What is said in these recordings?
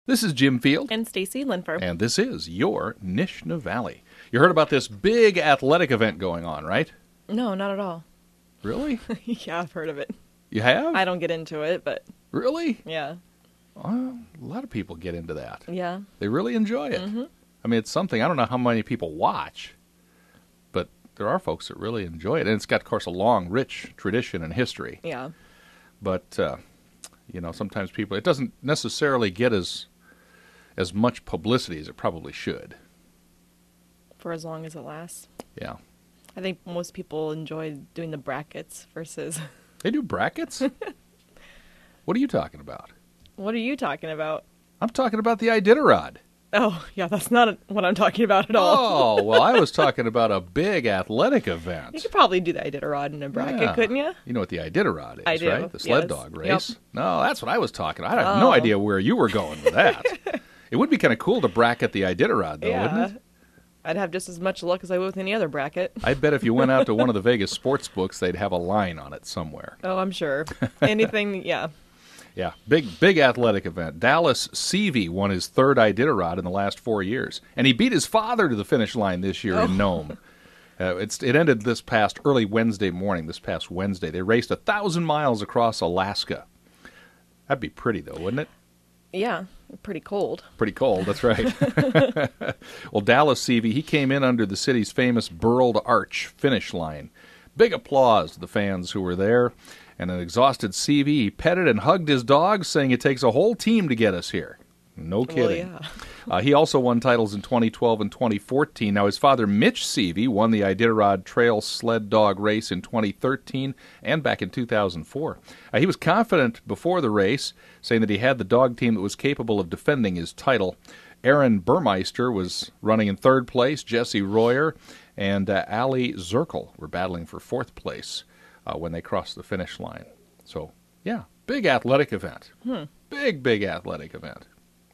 This is Jim Field. And Stacy Linfer. And this is your Nishna Valley. You heard about this big athletic event going on, right? No, not at all. Really? Yeah, I've heard of it. You have? I don't get into it, but... Really? Yeah. Well, a lot of people get into that. Yeah. They really enjoy it. Mm-hmm. I mean, it's something, I don't know how many people watch, but there are folks that really enjoy it. And it's got, of course, a long, rich tradition and history. Yeah. But, sometimes people, it doesn't necessarily get as much publicity as it probably should. For as long as it lasts. Yeah. I think most people enjoy doing the brackets versus... They do brackets? What are you talking about? What are you talking about? I'm talking about the Iditarod. Oh, yeah, that's not what I'm talking about at all. Oh, well, I was talking about a big athletic event. You could probably do the Iditarod in a bracket, Yeah. couldn't you? You know what the Iditarod is, I do, right? The sled yes. dog race. Yep. No, that's what I was talking about. I had no idea where you were going with that. It would be kind of cool to bracket the Iditarod, though, wouldn't it? I'd have just as much luck as I would with any other bracket. I bet if you went out to one of the Vegas sports books, they'd have a line on it somewhere. Oh, I'm sure. Anything, yeah. Yeah, big athletic event. Dallas Seavey won his third Iditarod in the last 4 years, and he beat his father to the finish line this year in Nome. It ended this past early Wednesday morning, this past Wednesday. They raced 1,000 miles across Alaska. That'd be pretty, though, wouldn't it? Yeah, pretty cold. Pretty cold, that's right. Well, Dallas Seavey, he came in under the city's famous Burled Arch finish line. Big applause to the fans who were there. And an exhausted Seavey, he petted and hugged his dog, saying it takes a whole team to get us here. No kidding. Well, yeah. He also won titles in 2012 and 2014. Now, his father, Mitch Seavey, won the Iditarod Trail Sled Dog Race in 2013 and back in 2004. He was confident before the race, saying that he had the dog team that was capable of defending his title. Aaron Burmeister was running in third place. Jesse Royer and Ali Zirkel were battling for fourth place when they crossed the finish line. So, yeah, big athletic event. Big athletic event.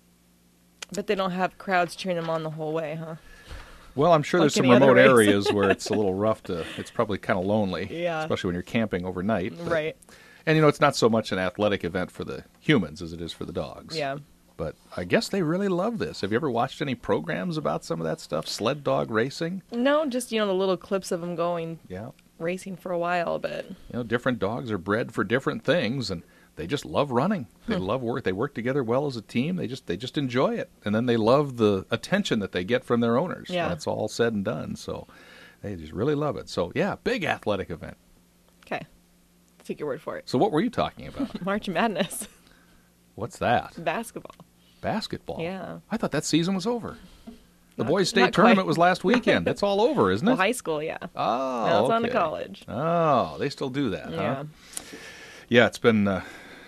But they don't have crowds cheering them on the whole way, huh? Well, I'm sure Like there's some any other remote race. areas where it's a little rough it's probably kind of lonely. Yeah. Especially when you're camping overnight. Right. And, it's not so much an athletic event for the humans as it is for the dogs. Yeah. But I guess they really love this. Have you ever watched any programs about some of that stuff? Sled dog racing? No, just, the little clips of them going Yeah. racing for a while, but... Different dogs are bred for different things, and they just love running. They love work. They work together well as a team. They just enjoy it. And then they love the attention that they get from their owners. Yeah. That's all said and done. So they just really love it. So, yeah, big athletic event. Okay. Take your word for it. So what were you talking about? March Madness. What's that? Basketball. Basketball? Yeah. I thought that season was over. The Not- boys' state not tournament quite. was last weekend. It's all over, isn't it? Well, high school, yeah. Oh, Now it's on to okay. college. Oh, they still do that, Yeah. huh? Yeah, it's been,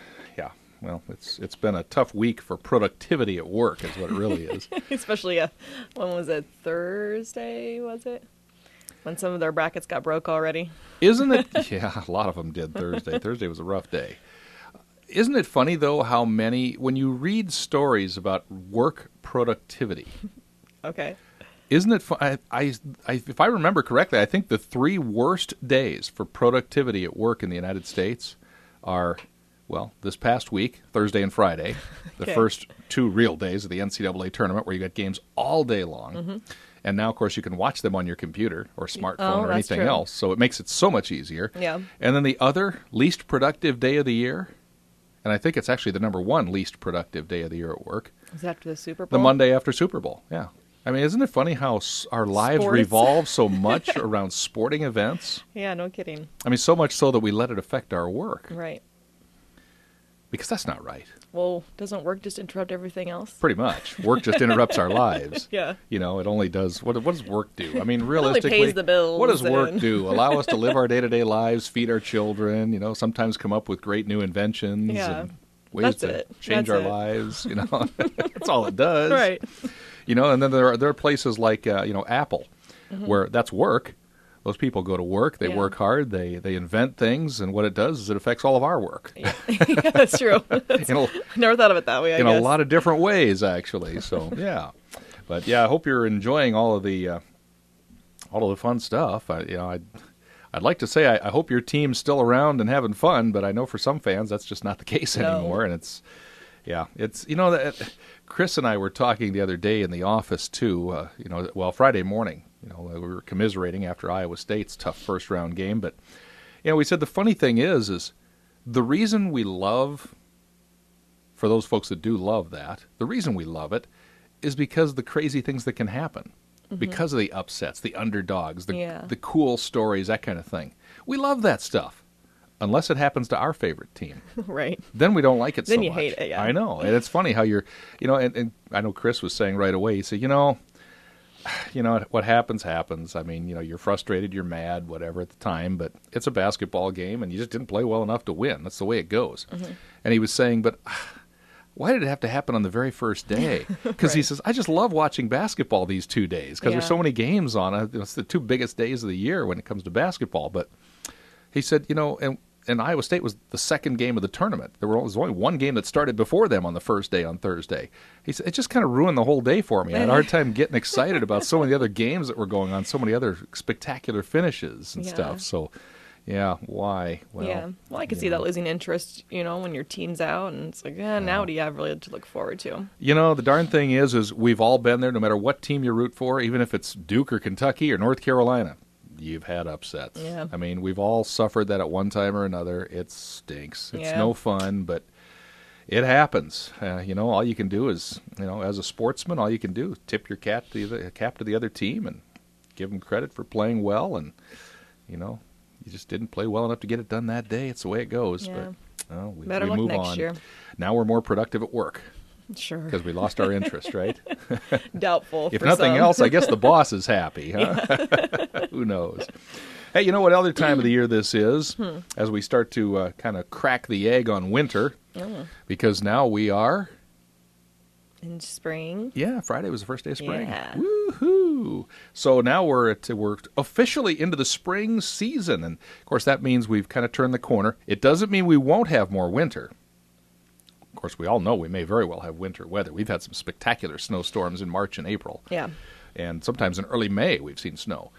it's been a tough week for productivity at work is what it really is. Especially, when was it? Thursday, was it? When some of their brackets got broke already. Isn't it? Yeah, a lot of them did Thursday. Thursday was a rough day. Isn't it funny, though, how many, when you read stories about work productivity, Okay. isn't it fun? If I remember correctly, I think the 3 worst days for productivity at work in the United States are, well, this past week, Thursday and Friday, the Okay. first 2 real days of the NCAA tournament where you got games all day long. Mm-hmm. And now, of course, you can watch them on your computer or smartphone or that's anything true. else. So it makes it so much easier. Yeah. And then the other least productive day of the year, and I think it's actually the number 1 least productive day of the year at work, Was it after the Super Bowl? the Monday after Super Bowl. Yeah. I mean, isn't it funny how our lives Sports. revolve so much around sporting events? Yeah, no kidding. I mean, so much so that we let it affect our work. Right. Because that's not right. Well, doesn't work just interrupt everything else? Pretty much. Work just interrupts our lives. Yeah. It only does, what does work do? I mean, only realistically, pays the bills what does work and- do? Allow us to live our day-to-day lives, feed our children, sometimes come up with great new inventions Yeah. and ways That's to it. change That's our it. lives, That's all it does. Right. And then there are places like, Apple, where that's work. Those people go to work, they Yeah. work hard, they invent things, and what it does is it affects all of our work Yeah, that's true. in, a, Never thought of it that way, I in guess. a lot of different ways, actually. So, yeah. But, yeah, I hope you're enjoying all of the fun stuff. I'd like to say I hope your team's still around and having fun, but I know for some fans that's just not the case No. anymore, and it's Chris and I were talking the other day in the office too. Friday morning. We were commiserating after Iowa State's tough first-round game. But we said the funny thing is the reason we love, for those folks that do love that, the reason we love it is because the crazy things that can happen, because of the upsets, the underdogs, the cool stories, that kind of thing. We love that stuff. Unless it happens to our favorite team. Right. Then we don't like it so much. Then you hate it, yeah. I know. And it's funny how you're, and I know Chris was saying right away, he said, what happens. I mean, you're frustrated, you're mad, whatever at the time, but it's a basketball game and you just didn't play well enough to win. That's the way it goes. And he was saying, but why did it have to happen on the very first day? Because he says, I just love watching basketball these 2 days because there's so many games on. It's the 2 biggest days of the year when it comes to basketball. But he said, and Iowa State was the second game of the tournament. There was only one game that started before them on the first day on Thursday. He said, it just kind of ruined the whole day for me. I had a hard time getting excited about so many other games that were going on, so many other spectacular finishes and stuff. So, why? Well, I could see that losing interest, when your team's out, and it's like, now what do you have really to look forward to? The darn thing is we've all been there, no matter what team you root for, even if it's Duke or Kentucky or North Carolina. You've had upsets. Yeah. I mean, we've all suffered that at one time or another. It stinks. It's no fun, but it happens. All you can do is, as a sportsman, all you can do is tip your cap to the other team and give them credit for playing well. And, you just didn't play well enough to get it done that day. It's the way it goes. Yeah. But we Better luck move next on. year. Now we're more productive at work. Sure. Because we lost our interest, right? Doubtful. If nothing else, I guess the boss is happy, huh? Who knows? Hey, you know what other time of the year this is? As we start to kind of crack the egg on winter, because now we are in spring. Yeah, Friday was the first day of spring. Yeah. Woohoo! So now we're officially into the spring season, and of course that means we've kind of turned the corner. It doesn't mean we won't have more winter. Of course, we all know we may very well have winter weather. We've had some spectacular snowstorms in March and April. Yeah. And sometimes in early May we've seen snow.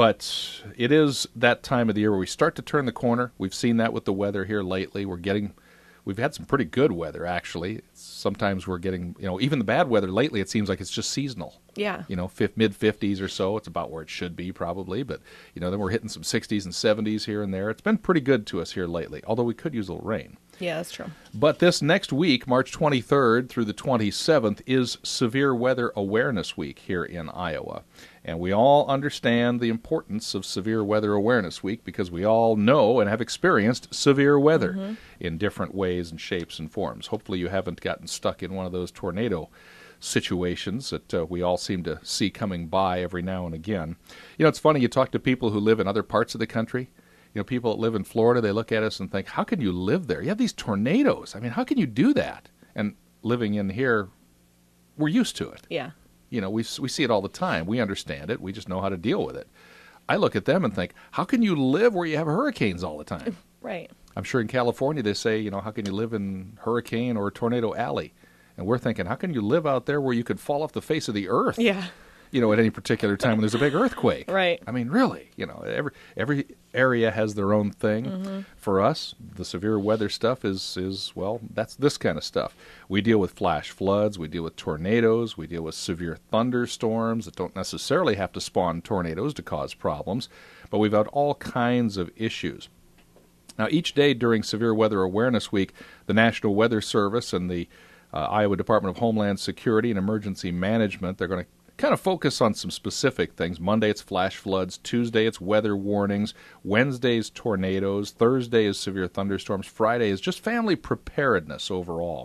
But it is that time of the year where we start to turn the corner. We've seen that with the weather here lately. We've had some pretty good weather, actually. Sometimes we're getting, even the bad weather lately, it seems like it's just seasonal. Yeah. Mid-50s or so. It's about where it should be, probably. But, then we're hitting some 60s and 70s here and there. It's been pretty good to us here lately, although we could use a little rain. Yeah, that's true. But this next week, March 23rd through the 27th, is Severe Weather Awareness Week here in Iowa. And we all understand the importance of Severe Weather Awareness Week because we all know and have experienced severe weather in different ways and shapes and forms. Hopefully you haven't gotten stuck in one of those tornado situations that we all seem to see coming by every now and again. It's funny, you talk to people who live in other parts of the country. People that live in Florida, they look at us and think, how can you live there? You have these tornadoes. I mean, how can you do that? And living in here, we're used to it. Yeah. We see it all the time. We understand it. We just know how to deal with it. I look at them and think, how can you live where you have hurricanes all the time? Right. I'm sure in California they say, how can you live in Hurricane or Tornado Alley? And we're thinking, how can you live out there where you could fall off the face of the earth? Yeah. At any particular time when there's a big earthquake. Right. I mean, really, every area has their own thing. For us, the severe weather stuff is that's this kind of stuff. We deal with flash floods, we deal with tornadoes, we deal with severe thunderstorms that don't necessarily have to spawn tornadoes to cause problems, but we've had all kinds of issues. Now, each day during Severe Weather Awareness Week, the National Weather Service and the Iowa Department of Homeland Security and Emergency Management, they're going to kind of focus on some specific things. Monday it's flash floods, Tuesday it's weather warnings, Wednesday's tornadoes, Thursday is severe thunderstorms, Friday is just family preparedness overall.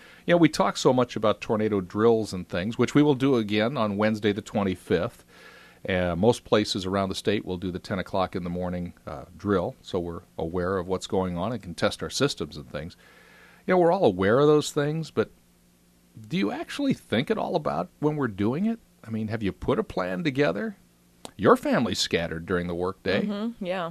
We talk so much about tornado drills and things, which we will do again on Wednesday the 25th. Most places around the state will do the 10 o'clock in the morning drill, so we're aware of what's going on and can test our systems and things. We're all aware of those things, but do you actually think at all about when we're doing it? I mean, have you put a plan together? Your family's scattered during the workday. Yeah.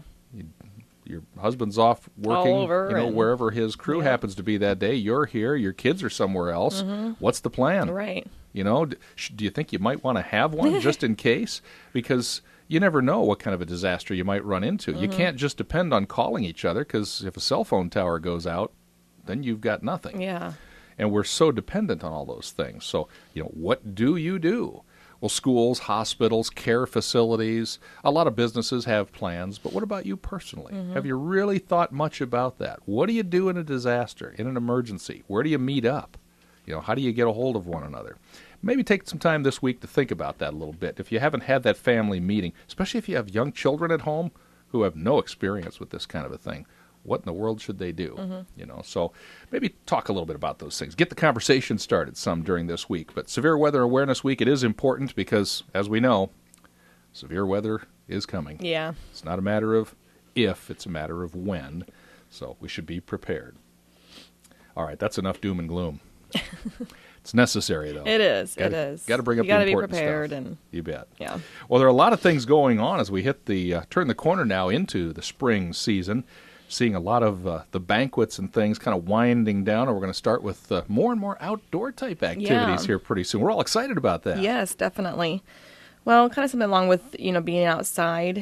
Your husband's off working, all over wherever his crew happens to be that day. You're here. Your kids are somewhere else. What's the plan? Right. Do you think you might want to have one just in case? Because you never know what kind of a disaster you might run into. You can't just depend on calling each other because if a cell phone tower goes out, then you've got nothing. Yeah. And we're so dependent on all those things. So, what do you do? Well, schools, hospitals, care facilities, a lot of businesses have plans, but what about you personally? Have you really thought much about that? What do you do in a disaster, in an emergency? Where do you meet up? How do you get a hold of one another? Maybe take some time this week to think about that a little bit. If you haven't had that family meeting, especially if you have young children at home who have no experience with this kind of a thing, what in the world should they do? So maybe talk a little bit about those things. Get the conversation started some during this week. But Severe Weather Awareness Week, it is important because, as we know, severe weather is coming. Yeah. It's not a matter of if, it's a matter of when. So we should be prepared. All right, that's enough doom and gloom. It's necessary, though. It is. Got to bring up the important stuff. You got to be prepared. And you bet. Yeah. Well, there are a lot of things going on as we hit turn the corner now into the spring season. Seeing a lot of the banquets and things kind of winding down, and we're going to start with more and more outdoor type activities here pretty soon. We're all excited about that. Yes, definitely. Well, kind of something along with being outside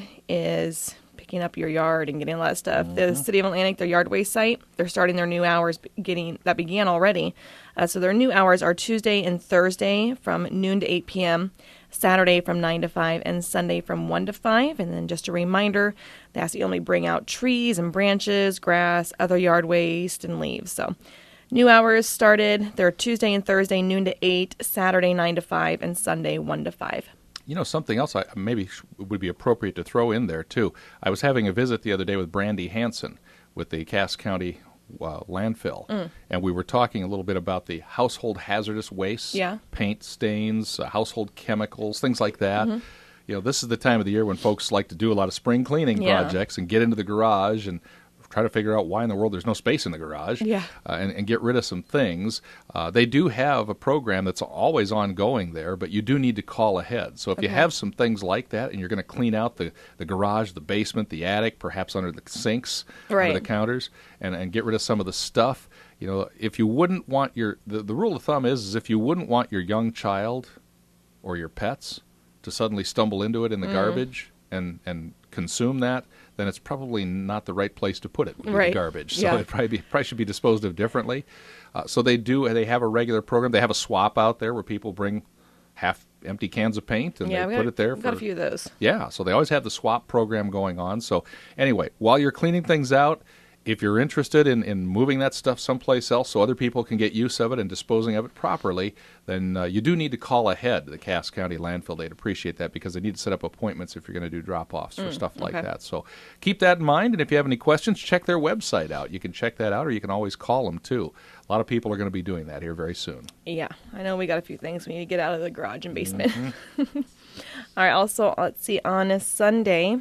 is picking up your yard and getting a lot of stuff. The City of Atlantic, their yard waste site, they're starting their new hours that began already. So their new hours are Tuesday and Thursday from noon to 8 p.m., Saturday from 9 to 5, and Sunday from 1 to 5. And then just a reminder, they ask you only bring out trees and branches, grass, other yard waste, and leaves. So new hours started. They're Tuesday and Thursday, noon to 8, Saturday 9 to 5, and Sunday 1 to 5. Something else maybe would be appropriate to throw in there, too. I was having a visit the other day with Brandy Hansen with the Cass County landfill, and we were talking a little bit about the household hazardous waste, paint stains, household chemicals, things like that. This is the time of the year when folks like to do a lot of spring cleaning projects and get into the garage and try to figure out why in the world there's no space in the garage and get rid of some things. They do have a program that's always ongoing there, but you do need to call ahead. So if you have some things like that and you're going to clean out the garage, the basement, the attic, perhaps under the sinks, under the counters, and get rid of some of the stuff, if you wouldn't want the rule of thumb is if you wouldn't want your young child or your pets to suddenly stumble into it in the garbage and consume that, then it's probably not the right place to put it, the garbage. So it probably should be disposed of differently. So they have a regular program. They have a swap out there where people bring half-empty cans of paint and they put it there. We've got a few of those. Yeah, so they always have the swap program going on. So anyway, while you're cleaning things out, if you're interested in moving that stuff someplace else so other people can get use of it and disposing of it properly, then you do need to call ahead the Cass County landfill. They'd appreciate that because they need to set up appointments if you're going to do drop-offs or stuff like that. So keep that in mind, and if you have any questions, check their website out. You can check that out, or you can always call them, too. A lot of people are going to be doing that here very soon. Yeah, I know we got a few things we need to get out of the garage and basement. All right, also, let's see, on a Sunday,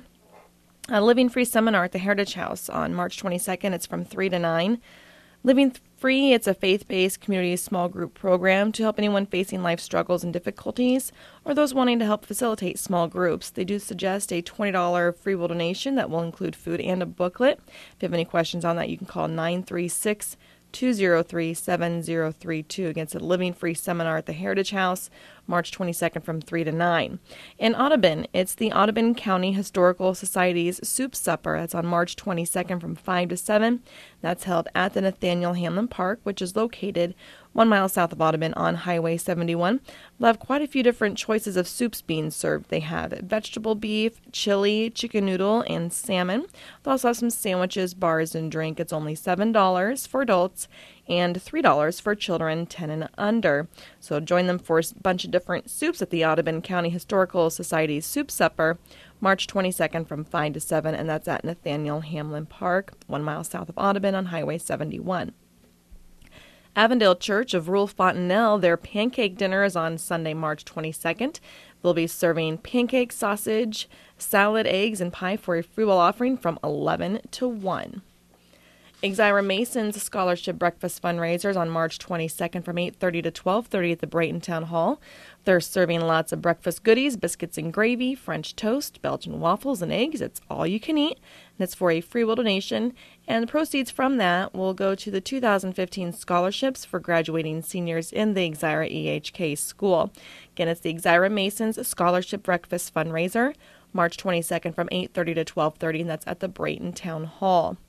a Living Free seminar at the Heritage House on March 22nd. It's from 3 to 9. Living Free, it's a faith-based community small group program to help anyone facing life struggles and difficulties or those wanting to help facilitate small groups. They do suggest a $20 free will donation that will include food and a booklet. If you have any questions on that, you can call 936-203-7032. Against a Living Free seminar at the Heritage House, March 22nd from 3 to 9. In Audubon, it's the Audubon County Historical Society's Soup Supper. That's on March 22nd from 5 to 7. That's held at the Nathaniel Hamlin Park, which is located 1 mile south of Audubon on Highway 71. They'll have quite a few different choices of soups being served. They have vegetable beef, chili, chicken noodle, and salmon. They'll also have some sandwiches, bars, and drink. It's only $7 for adults and $3 for children 10 and under. So join them for a bunch of different soups at the Audubon County Historical Society's Soup Supper, March 22nd from 5 to 7, and that's at Nathaniel Hamlin Park, 1 mile south of Audubon on Highway 71. Avondale Church of Rule Fontenelle, their pancake dinner is on Sunday, March 22nd. They'll be serving pancake, sausage, salad, eggs, and pie for a free will offering from 11 to 1. Exira Mason's Scholarship Breakfast fundraisers on March 22nd from 8:30 to 12:30 at the Brayton Town Hall. They're serving lots of breakfast goodies, biscuits and gravy, French toast, Belgian waffles, and eggs. It's all you can eat, and it's for a free will donation. And the proceeds from that will go to the 2015 scholarships for graduating seniors in the Exira EHK school. Again, it's the Exira Mason's Scholarship Breakfast fundraiser, March 22nd from 8:30 to 12:30, and that's at the Brayton Town Hall.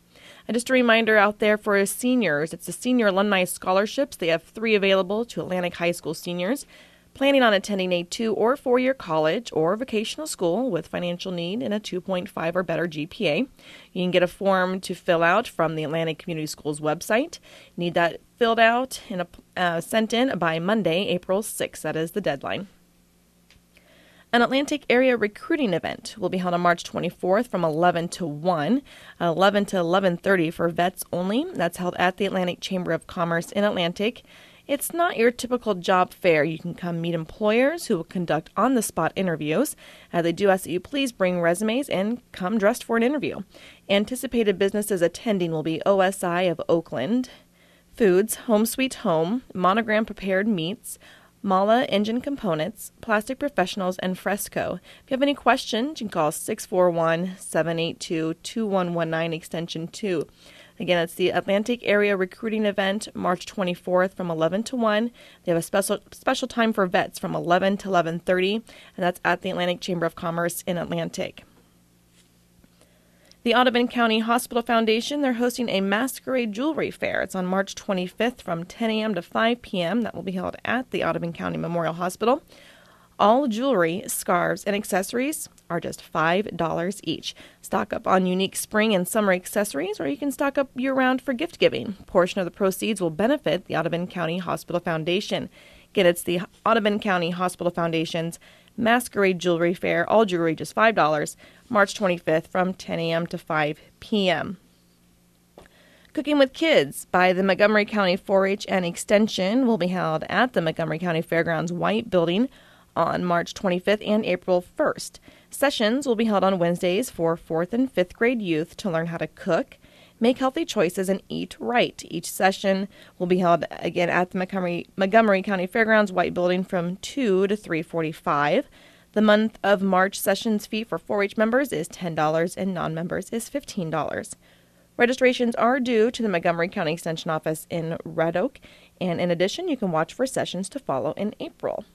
And just a reminder out there for seniors, it's the Senior Alumni Scholarships. They have 3 available to Atlantic High School seniors planning on attending a 2- or 4-year college or vocational school with financial need and a 2.5 or better GPA. You can get a form to fill out from the Atlantic Community Schools website. You need that filled out and sent in by Monday, April 6th. That is the deadline. An Atlantic area recruiting event will be held on March 24th from 11 to 1, 11 to 11:30 for vets only. That's held at the Atlantic Chamber of Commerce in Atlantic. It's not your typical job fair. You can come meet employers who will conduct on-the-spot interviews. They do ask that you please bring resumes and come dressed for an interview. Anticipated businesses attending will be OSI of Oakland, Foods, Home Sweet Home, Monogram Prepared Meats, Mala Engine Components, Plastic Professionals, and Fresco. If you have any questions, you can call 641-782-2119, extension 2. Again, it's the Atlantic Area Recruiting Event, March 24th from 11 to 1. They have a special time for vets from 11 to 11:30, and that's at the Atlantic Chamber of Commerce in Atlantic. The Audubon County Hospital Foundation, they're hosting a masquerade jewelry fair. It's on March 25th from 10 a.m. to 5 p.m. That will be held at the Audubon County Memorial Hospital. All jewelry, scarves, and accessories are just $5 each. Stock up on unique spring and summer accessories, or you can stock up year-round for gift giving. A portion of the proceeds will benefit the Audubon County Hospital Foundation. Again, it's the Audubon County Hospital Foundation's Masquerade Jewelry Fair, all jewelry just $5, March 25th from 10 a.m. to 5 p.m. Cooking with Kids by the Montgomery County 4-H and Extension will be held at the Montgomery County Fairgrounds White Building on March 25th and April 1st. Sessions will be held on Wednesdays for 4th and 5th grade youth to learn how to cook, make healthy choices, and eat right. Each session will be held again at the Montgomery County Fairgrounds White Building from 2 to 3:45. The month of March sessions fee for 4-H members is $10 and non-members is $15. Registrations are due to the Montgomery County Extension Office in Red Oak, and in addition, you can watch for sessions to follow in April.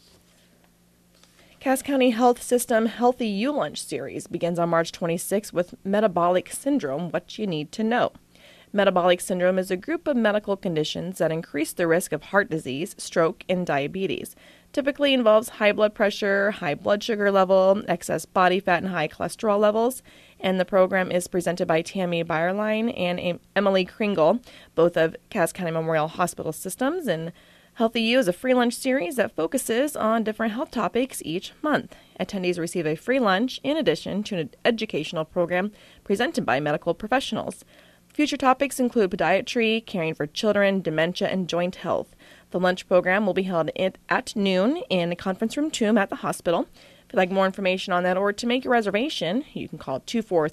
Cass County Health System Healthy U Lunch series begins on March 26 with Metabolic Syndrome, What You Need to Know. Metabolic syndrome is a group of medical conditions that increase the risk of heart disease, stroke, and diabetes. Typically involves high blood pressure, high blood sugar level, excess body fat, and high cholesterol levels. And the program is presented by Tammy Byerline and Emily Kringle, both of Cass County Memorial Hospital Systems. And Healthy U is a free lunch series that focuses on different health topics each month. Attendees receive a free lunch in addition to an educational program presented by medical professionals. Future topics include podiatry, caring for children, dementia, and joint health. The lunch program will be held at noon in the conference room 2 at the hospital. If you'd like more information on that or to make a reservation, you can call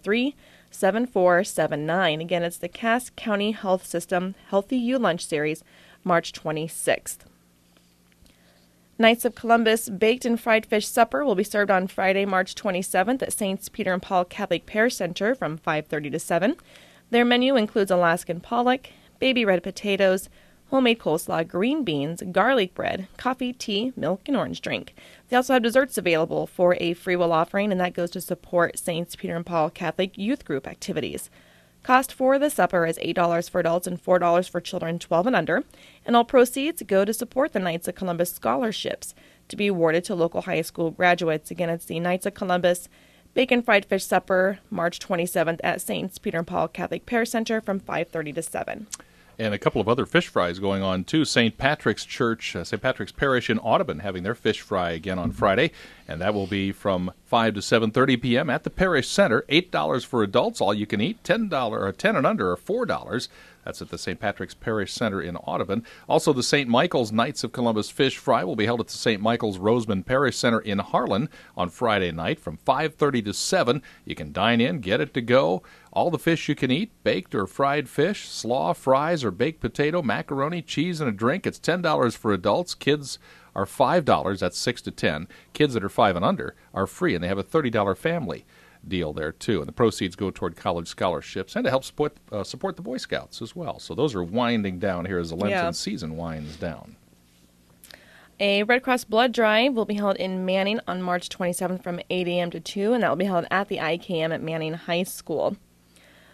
243-7479. Again, it's the Cass County Health System Healthy U Lunch Series, March 26th. Knights of Columbus Baked and Fried Fish Supper will be served on Friday, March 27th at St. Peter and Paul Catholic Parish Center from 5:30 to 7. Their menu includes Alaskan pollock, baby red potatoes, homemade coleslaw, green beans, garlic bread, coffee, tea, milk, and orange drink. They also have desserts available for a free will offering, and that goes to support St. Peter and Paul Catholic Youth Group activities. Cost for the supper is $8 for adults and $4 for children 12 and under, and all proceeds go to support the Knights of Columbus scholarships to be awarded to local high school graduates. Again, it's the Knights of Columbus Bacon Fried Fish Supper, March 27th at St. Peter and Paul Catholic Parish Center from 5:30 to 7. And a couple of other fish fries going on, too. St. Patrick's Church, St. Patrick's Parish in Audubon having their fish fry again on Friday, and that will be from 5 to 7:30 p.m. at the Parish Center. $8 for adults, all you can eat. $10 or 10 and under are $4. That's at the St. Patrick's Parish Center in Audubon. Also, the St. Michael's Knights of Columbus Fish Fry will be held at the St. Michael's Roseman Parish Center in Harlan on Friday night from 5:30 to 7. You can dine in, get it to go. All the fish you can eat, baked or fried fish, slaw, fries, or baked potato, macaroni, cheese, and a drink. It's $10 for adults. Kids are $5. That's 6 to 10. Kids that are 5 and under are free, and they have a $30 family deal there, too. And the proceeds go toward college scholarships and to help support the Boy Scouts as well. So those are winding down here as the Lenten season winds down. A Red Cross blood drive will be held in Manning on March 27th from 8 a.m. to 2, and that will be held at the IKM at Manning High School.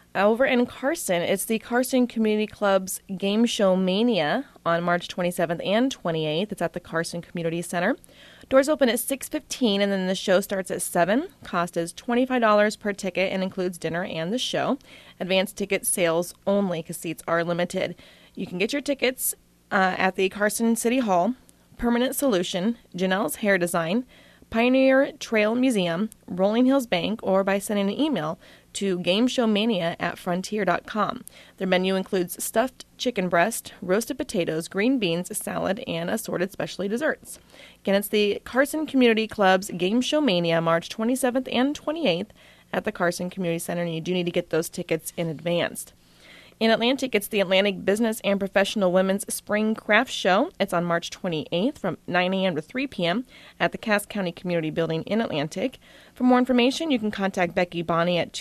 Over in Carson, it's the Carson Community Club's Game Show Mania on March 27th and 28th. It's at the Carson Community Center. Doors open at 6:15, and then the show starts at 7. Cost is $25 per ticket and includes dinner and the show. Advanced ticket sales only because seats are limited. You can get your tickets at the Carson City Hall, Permanent Solution, Janelle's Hair Design, Pioneer Trail Museum, Rolling Hills Bank, or by sending an email to gameshowmania@frontier.com. Their menu includes stuffed chicken breast, roasted potatoes, green beans, salad, and assorted specialty desserts. Again, it's the Carson Community Club's Game Show Mania, March 27th and 28th at the Carson Community Center, and you do need to get those tickets in advance. In Atlantic, it's the Atlantic Business and Professional Women's Spring Craft Show. It's on March 28th from 9 a.m. to 3 p.m. at the Cass County Community Building in Atlantic. For more information, you can contact Becky Bonney at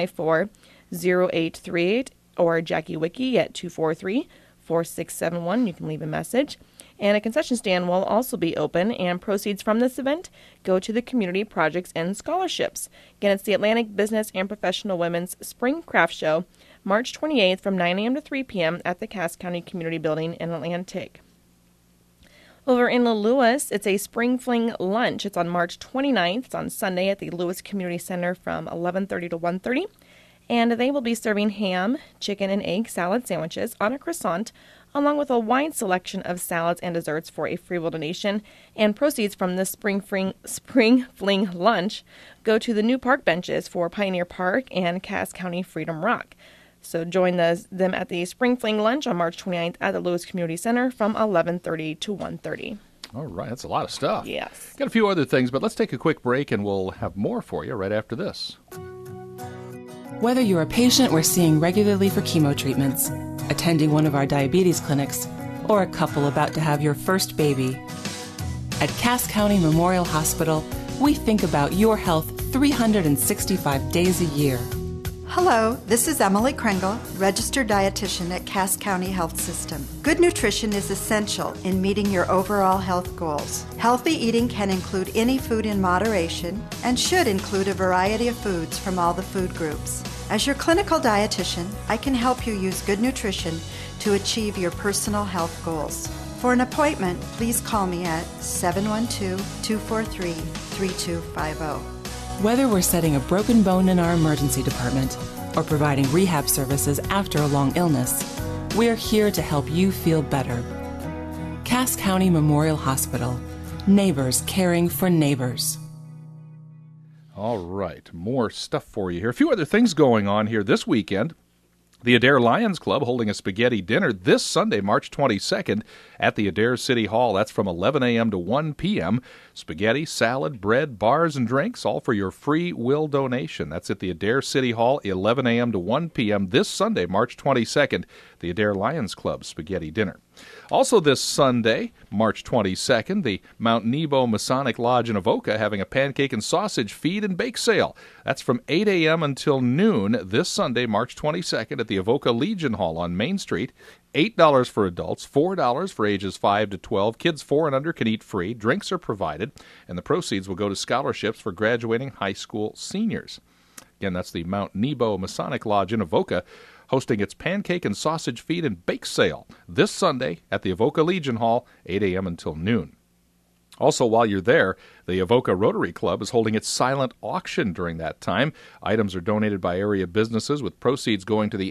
254-0838 or Jackie Wickie at 243-4671. You can leave a message. And a concession stand will also be open, and proceeds from this event go to the community projects and scholarships. Again, it's the Atlantic Business and Professional Women's Spring Craft Show, March 28th from 9 a.m. to 3 p.m. at the Cass County Community Building in Atlantic. Over in Lewis, it's a Spring Fling Lunch. It's on March 29th. It's on Sunday at the Lewis Community Center from 11:30 to 1:30. And they will be serving ham, chicken, and egg salad sandwiches on a croissant, along with a wide selection of salads and desserts for a free will donation. And proceeds from the Spring Fling Lunch go to the new park benches for Pioneer Park and Cass County Freedom Rock. So join them at the Spring Fling Lunch on March 29th at the Lewis Community Center from 11:30 to 1:30. All right, that's a lot of stuff. Yes. Got a few other things, but let's take a quick break, and we'll have more for you right after this. Whether you're a patient we're seeing regularly for chemo treatments, attending one of our diabetes clinics, or a couple about to have your first baby, at Cass County Memorial Hospital, we think about your health 365 days a year. Hello, this is Emily Kringle, registered dietitian at Cass County Health System. Good nutrition is essential in meeting your overall health goals. Healthy eating can include any food in moderation and should include a variety of foods from all the food groups. As your clinical dietitian, I can help you use good nutrition to achieve your personal health goals. For an appointment, please call me at 712-243-3250. Whether we're setting a broken bone in our emergency department or providing rehab services after a long illness, we're here to help you feel better. Cass County Memorial Hospital. Neighbors caring for neighbors. All right, more stuff for you here. A few other things going on here this weekend. The Adair Lions Club holding a spaghetti dinner this Sunday, March 22nd, at the Adair City Hall. That's from 11 a.m. to 1 p.m. Spaghetti, salad, bread, bars, and drinks, all for your free will donation. That's at the Adair City Hall, 11 a.m. to 1 p.m. this Sunday, March 22nd, the Adair Lions Club spaghetti dinner. Also this Sunday, March 22nd, the Mount Nebo Masonic Lodge in Avoca having a pancake and sausage feed and bake sale. That's from 8 a.m. until noon this Sunday, March 22nd at the Avoca Legion Hall on Main Street. $8 for adults, $4 for ages 5 to 12. Kids 4 and under can eat free. Drinks are provided, and the proceeds will go to scholarships for graduating high school seniors. Again, that's the Mount Nebo Masonic Lodge in Avoca, hosting its pancake and sausage feed and bake sale this Sunday at the Avoca Legion Hall, 8 a.m. until noon. Also, while you're there, the Avoca Rotary Club is holding its silent auction during that time. Items are donated by area businesses, with proceeds going to the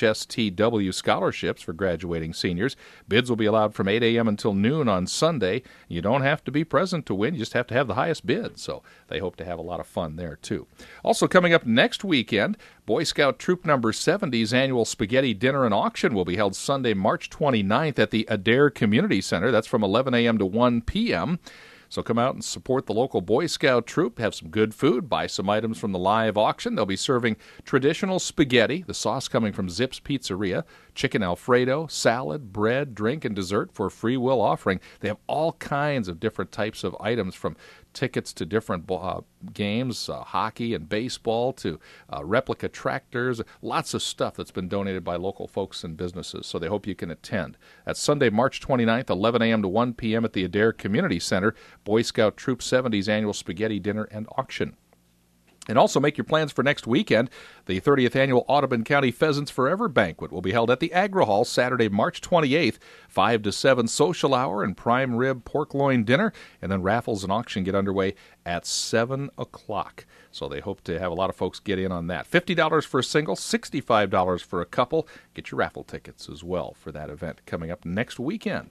AHSTW scholarships for graduating seniors. Bids will be allowed from 8 a.m. until noon on Sunday. You don't have to be present to win. You just have to have the highest bid. So they hope to have a lot of fun there, too. Also coming up next weekend, Boy Scout Troop Number 70's annual spaghetti dinner and auction will be held Sunday, March 29th at the Adair Community Center. That's from 11 a.m. to 1 p.m. So come out and support the local Boy Scout troop, have some good food, buy some items from the live auction. They'll be serving traditional spaghetti, the sauce coming from Zips Pizzeria, chicken Alfredo, salad, bread, drink, and dessert for a free will offering. They have all kinds of different types of items, from tickets to different games, hockey and baseball, to replica tractors, lots of stuff that's been donated by local folks and businesses, so they hope you can attend. That's Sunday, March 29th, 11 a.m. to 1 p.m. at the Adair Community Center, Boy Scout Troop 70's annual spaghetti dinner and auction. And also make your plans for next weekend. The 30th Annual Audubon County Pheasants Forever Banquet will be held at the Agri Hall Saturday, March 28th, 5 to 7 social hour and prime rib pork loin dinner, and then raffles and auction get underway at 7 o'clock. So they hope to have a lot of folks get in on that. $50 for a single, $65 for a couple. Get your raffle tickets as well for that event coming up next weekend.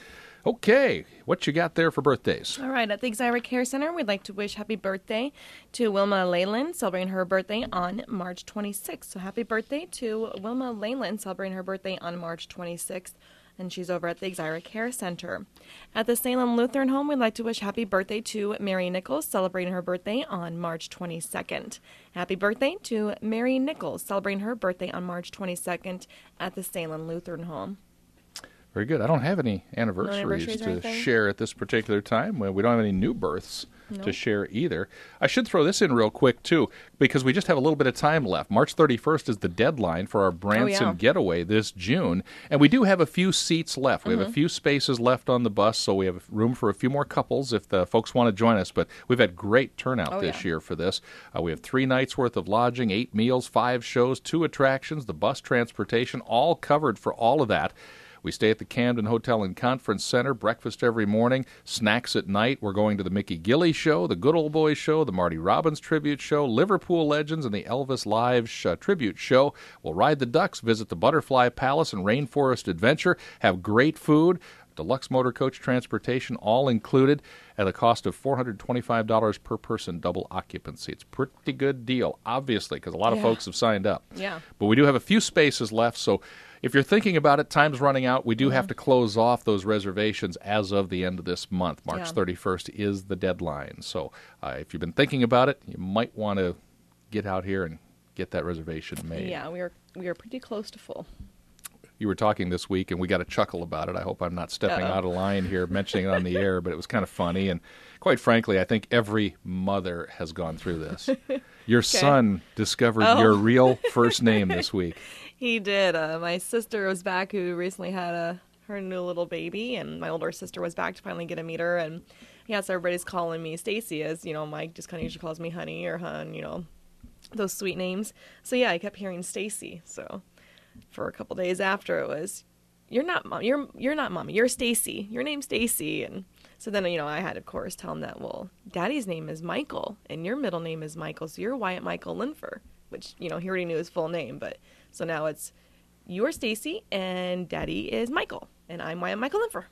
Okay, what you got there for birthdays? All right, at the Exira Care Center, we'd like to wish happy birthday to Wilma Leyland, celebrating her birthday on March 26th. So happy birthday to Wilma Leyland, celebrating her birthday on March 26th. And she's over at the Exira Care Center. At the Salem Lutheran Home, we'd like to wish happy birthday to Mary Nichols, celebrating her birthday on March 22nd. Happy birthday to Mary Nichols, celebrating her birthday on March 22nd at the Salem Lutheran Home. Very good. I don't have any anniversaries to share at this particular time. Well, we don't have any new births to share either. I should throw this in real quick, too, because we just have a little bit of time left. March 31st is the deadline for our Branson getaway this June, and we do have a few seats left. We have a few spaces left on the bus, so we have room for a few more couples if the folks want to join us, but we've had great turnout this year for this. We have 3 nights worth of lodging, 8 meals, 5 shows, 2 attractions, the bus transportation, all covered for all of that. We stay at the Camden Hotel and Conference Center, breakfast every morning, snacks at night. We're going to the Mickey Gilley Show, the Good Old Boys Show, the Marty Robbins Tribute Show, Liverpool Legends, and the Elvis Live Tribute Show. We'll ride the ducks, visit the Butterfly Palace and Rainforest Adventure, have great food, deluxe motor coach transportation, all included at a cost of $425 per person, double occupancy. It's a pretty good deal, obviously, because a lot of folks have signed up. Yeah. But we do have a few spaces left, so if you're thinking about it, time's running out. We do have to close off those reservations as of the end of this month. March 31st is the deadline. So if you've been thinking about it, you might want to get out here and get that reservation made. Yeah, we are pretty close to full. You were talking this week, and we got a chuckle about it. I hope I'm not stepping out of line here mentioning it on the air, but it was kind of funny. And quite frankly, I think every mother has gone through this. Your son discovered your real first name this week. He did. My sister was back, who recently had her new little baby, and my older sister was back to finally get to meet her. And so everybody's calling me Stacy, as Mike just kind of usually calls me Honey or Hun, those sweet names. So I kept hearing Stacy. So for a couple days after, it was, "You're not mom. You're not mommy. You're Stacy. Your name's Stacy." And so then I had, of course, tell him that, well, Daddy's name is Michael, and your middle name is Michael, so you're Wyatt Michael Linfer, which he already knew his full name, but. So now it's, you're Stacy, and Daddy is Michael, and I'm Wyatt Michael Linfer.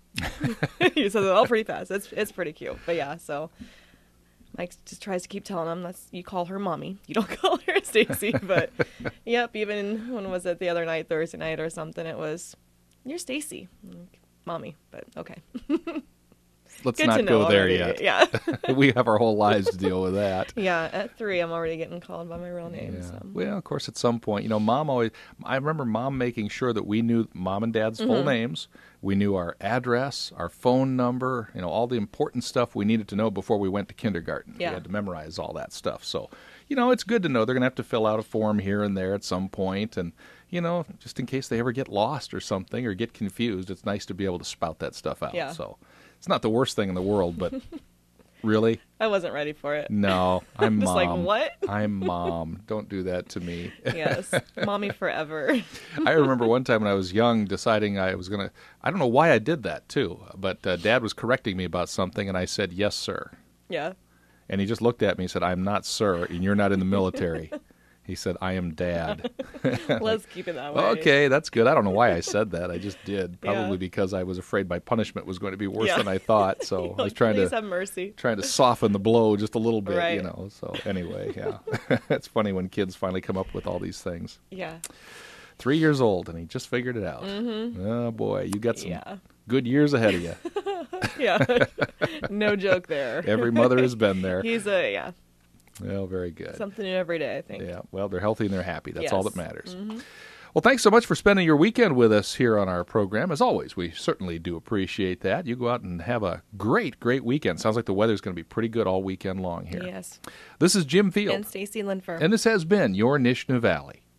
He says it all pretty fast. It's pretty cute. But so Mike just tries to keep telling him you call her Mommy. You don't call her Stacy. But, even when was it the other night, Thursday night or something, it was, you're Stacy. Like, Mommy, but okay. Let's not go there yet. Yeah. We have our whole lives to deal with that. Yeah, at 3, I'm already getting called by my real name. Yeah. So. Well, of course, at some point, I remember Mom making sure that we knew Mom and Dad's full names. We knew our address, our phone number, all the important stuff we needed to know before we went to kindergarten. Yeah. We had to memorize all that stuff. So, it's good to know they're going to have to fill out a form here and there at some point. And, just in case they ever get lost or something or get confused, it's nice to be able to spout that stuff out. Yeah. So it's not the worst thing in the world, but really? I wasn't ready for it. No, I'm just Mom. Like, what? I'm Mom. Don't do that to me. Yes, Mommy forever. I remember one time when I was young deciding I was going to, I don't know why I did that too, but Dad was correcting me about something and I said, "Yes, sir." Yeah. And he just looked at me and said, "I'm not sir, and you're not in the military." He said, "I am Dad." Let's keep it that way. Okay, that's good. I don't know why I said that. I just did. Probably because I was afraid my punishment was going to be worse than I thought. So I was trying Please have mercy. trying to soften the blow just a little bit, Right. So anyway, it's funny when kids finally come up with all these things. Yeah. 3 years old, and he just figured it out. Mm-hmm. Oh, boy, you got some good years ahead of you. Yeah. No joke there. Every mother has been there. He's Well, very good. something new every day, I think. Yeah, well, they're healthy and they're happy. That's all that matters. Mm-hmm. Well, thanks so much for spending your weekend with us here on our program. As always, we certainly do appreciate that. You go out and have a great, great weekend. Sounds like the weather's going to be pretty good all weekend long here. Yes. This is Jim Field. And Stacy Linfer. And this has been your Nishnu Valley.